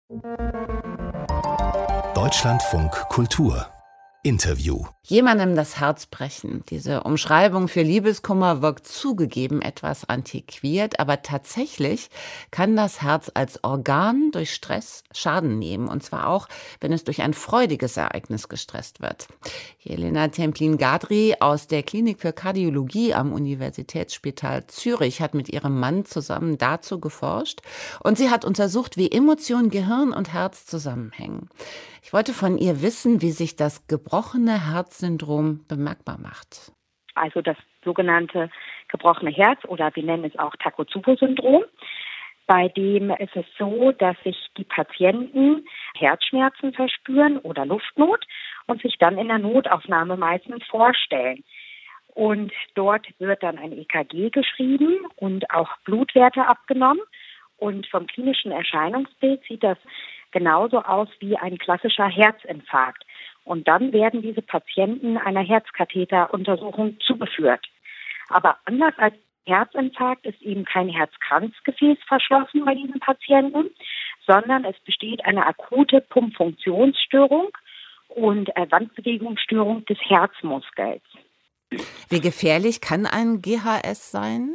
Deutschlandfunk Kultur Interview. Jemandem das Herz brechen. Diese Umschreibung für Liebeskummer wirkt zugegeben etwas antiquiert, aber tatsächlich kann das Herz als Organ durch Stress Schaden nehmen, und zwar auch, wenn es durch ein freudiges Ereignis gestresst wird. Jelena Templin-Gadri aus der Klinik für Kardiologie am Universitätsspital Zürich hat mit ihrem Mann zusammen dazu geforscht und sie hat untersucht, wie Emotionen, Gehirn und Herz zusammenhängen. Ich wollte von ihr wissen, wie sich das gebrochene Herzsyndrom bemerkbar macht. Also das sogenannte gebrochene Herz, oder wir nennen es auch Takotsubo-Syndrom. Bei dem ist es so, dass sich die Patienten Herzschmerzen verspüren oder Luftnot und sich dann in der Notaufnahme meistens vorstellen. Und dort wird dann ein EKG geschrieben und auch Blutwerte abgenommen. Und vom klinischen Erscheinungsbild sieht das genauso aus wie ein klassischer Herzinfarkt. Und dann werden diese Patienten einer Herzkatheteruntersuchung zugeführt. Aber anders als Herzinfarkt ist eben kein Herzkranzgefäß verschlossen bei diesen Patienten, sondern es besteht eine akute Pumpfunktionsstörung und Wandbewegungsstörung des Herzmuskels. Wie gefährlich kann ein GHS sein?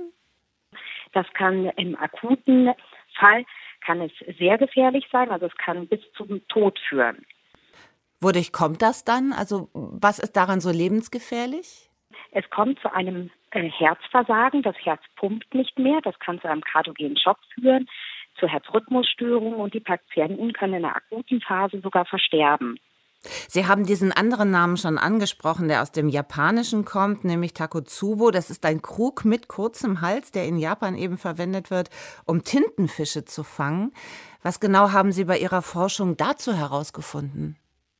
Das kann im akuten Fall sehr gefährlich sein, also es kann bis zum Tod führen. Wodurch kommt das dann? Also was ist daran so lebensgefährlich? Es kommt zu einem Herzversagen, das Herz pumpt nicht mehr, das kann zu einem kardogenen Schock führen, zu Herzrhythmusstörungen und die Patienten können in der akuten Phase sogar versterben. Sie haben diesen anderen Namen schon angesprochen, der aus dem Japanischen kommt, nämlich Takotsubo. Das ist ein Krug mit kurzem Hals, der in Japan eben verwendet wird, um Tintenfische zu fangen. Was genau haben Sie bei Ihrer Forschung dazu herausgefunden?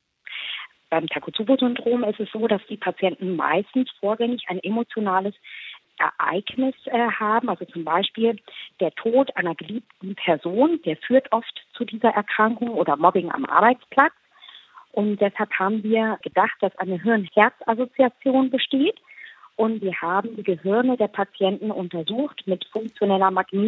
Beim Takotsubo-Syndrom ist es so, dass die Patienten meistens vorgängig ein emotionales Ereignis haben. Also zum Beispiel der Tod einer geliebten Person, der führt oft zu dieser Erkrankung, oder Mobbing am Arbeitsplatz. Und deshalb haben wir gedacht, dass eine Hirn-Herz-Assoziation besteht. Und wir haben die Gehirne der Patienten untersucht mit funktioneller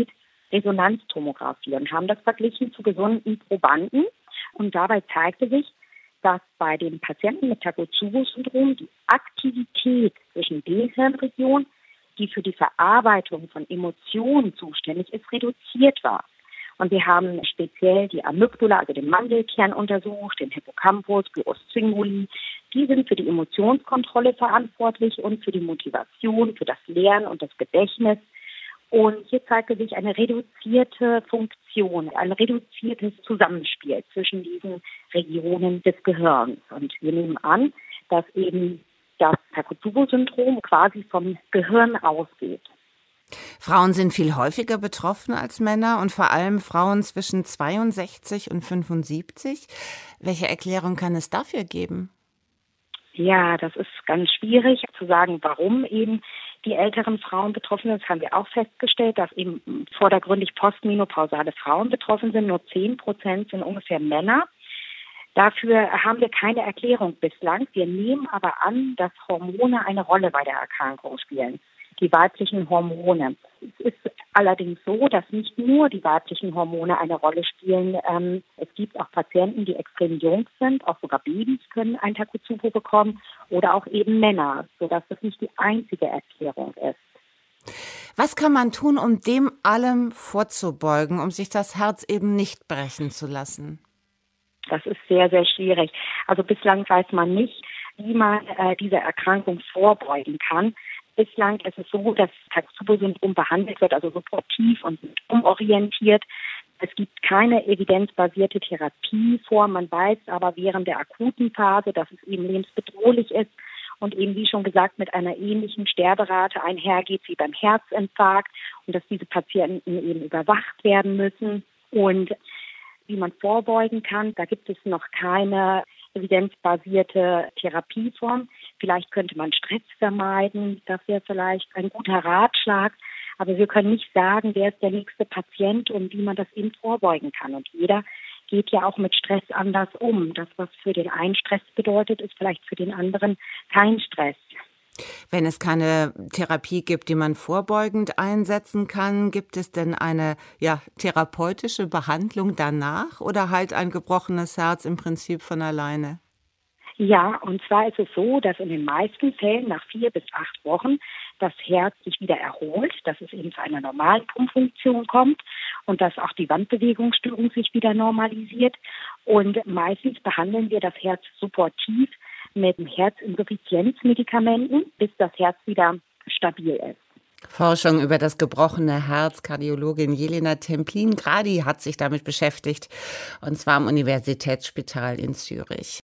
Magnetresonanztomographie und haben das verglichen zu gesunden Probanden. Und dabei zeigte sich, dass bei den Patienten mit Takotsubo-Syndrom die Aktivität zwischen den Hirnregionen, die für die Verarbeitung von Emotionen zuständig ist, reduziert war. Und wir haben speziell die Amygdala, also den Mandelkern, untersucht, den Hippocampus, Gyrus cinguli. Die sind für die Emotionskontrolle verantwortlich und für die Motivation, für das Lernen und das Gedächtnis. Und hier zeigte sich eine reduzierte Funktion, ein reduziertes Zusammenspiel zwischen diesen Regionen des Gehirns. Und wir nehmen an, dass eben das Takotsubo-Syndrom quasi vom Gehirn ausgeht. Frauen sind viel häufiger betroffen als Männer und vor allem Frauen zwischen 62 und 75. Welche Erklärung kann es dafür geben? Ja, das ist ganz schwierig zu sagen, warum eben die älteren Frauen betroffen sind. Das haben wir auch festgestellt, dass eben vordergründig postmenopausale Frauen betroffen sind. Nur 10% sind ungefähr Männer. Dafür haben wir keine Erklärung bislang. Wir nehmen aber an, dass Hormone eine Rolle bei der Erkrankung spielen. Die weiblichen Hormone. Es ist allerdings so, dass nicht nur die weiblichen Hormone eine Rolle spielen. Es gibt auch Patienten, die extrem jung sind, auch sogar Babys können ein Takotsubo bekommen oder auch eben Männer, sodass das nicht die einzige Erklärung ist. Was kann man tun, um dem allem vorzubeugen, um sich das Herz eben nicht brechen zu lassen? Das ist sehr, sehr schwierig. Also bislang weiß man nicht, wie man dieser Erkrankung vorbeugen kann. Bislang ist es so, dass Takotsubo-Syndrom behandelt wird, also supportiv und umorientiert. Es gibt keine evidenzbasierte Therapieform. Man weiß aber während der akuten Phase, dass es eben lebensbedrohlich ist und eben, wie schon gesagt, mit einer ähnlichen Sterberate einhergeht wie beim Herzinfarkt und dass diese Patienten eben überwacht werden müssen. Und wie man vorbeugen kann, da gibt es noch keine evidenzbasierte Therapieform. Vielleicht könnte man Stress vermeiden. Das wäre vielleicht ein guter Ratschlag. Aber wir können nicht sagen, wer ist der nächste Patient und wie man das eben vorbeugen kann. Und jeder geht ja auch mit Stress anders um. Das, was für den einen Stress bedeutet, ist vielleicht für den anderen kein Stress. Wenn es keine Therapie gibt, die man vorbeugend einsetzen kann, gibt es denn eine, ja, therapeutische Behandlung danach oder heilt ein gebrochenes Herz im Prinzip von alleine? Ja, und zwar ist es so, dass in den meisten Fällen nach 4 bis 8 Wochen das Herz sich wieder erholt, dass es eben zu einer normalen Pumpfunktion kommt und dass auch die Wandbewegungsstörung sich wieder normalisiert. Und meistens behandeln wir das Herz supportiv mit Herzinsuffizienzmedikamenten, bis das Herz wieder stabil ist. Forschung über das gebrochene Herz. Kardiologin Jelena Templin-Gradi hat sich damit beschäftigt, und zwar am Universitätsspital in Zürich.